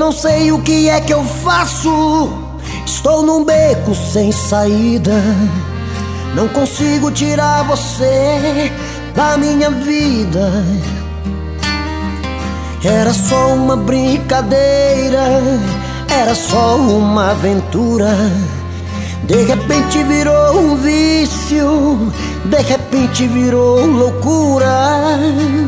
não sei o que é que eu faço. Estou num beco sem saída. Não consigo tirar você da minha vida. Era só uma brincadeira, era só uma aventura. De repente virou um vício, de repente virou loucura.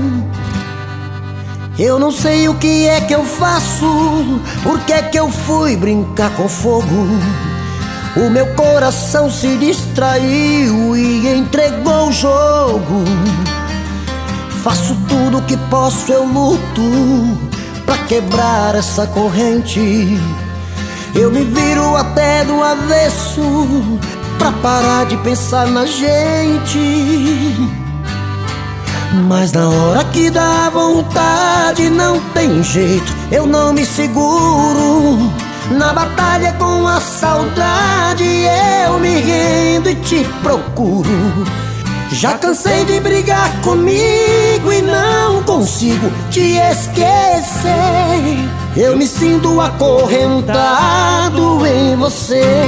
Eu não sei o que é que eu faço, por que é que eu fui brincar com fogo. O meu coração se distraiu e entregou o jogo. Faço tudo o que posso, eu luto pra quebrar essa corrente. Eu me viro até do avesso pra parar de pensar na gente. Mas na hora que dá vontade não tem jeito, eu não me seguro. Na batalha com a saudade eu me rendo e te procuro. Já cansei de brigar comigo e não consigo te esquecer. Eu me sinto acorrentado em você.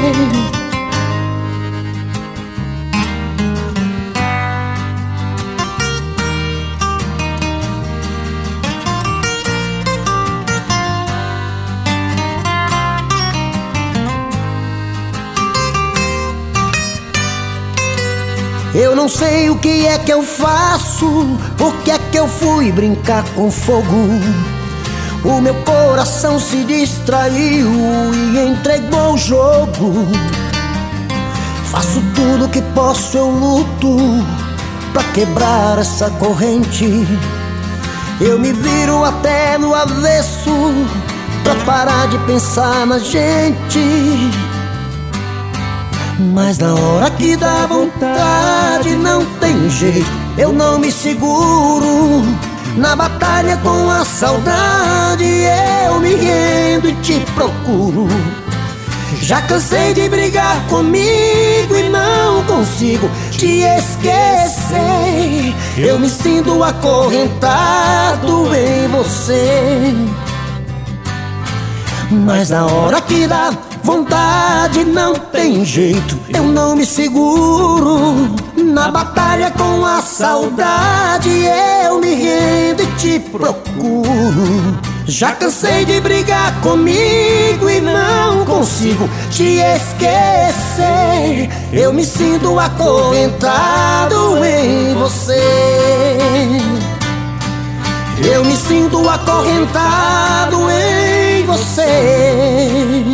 Eu não sei o que é que eu faço, por que é que eu fui brincar com fogo. O meu coração se distraiu e entregou o jogo. Faço tudo o que posso, eu luto pra quebrar essa corrente. Eu me viro até no avesso pra parar de pensar na gente. Mas na hora que dá vontade não tem jeito, eu não me seguro. Na batalha com a saudade eu me rendo e te procuro. Já cansei de brigar comigo e não consigo te esquecer. Eu me sinto acorrentado em você. Mas na hora que dá vontade não tem jeito, eu não me seguro. Na batalha com a saudade eu me rendo e te procuro. Já cansei de brigar comigo e não consigo te esquecer. Eu me sinto acorrentado em você. Eu me sinto acorrentado em você.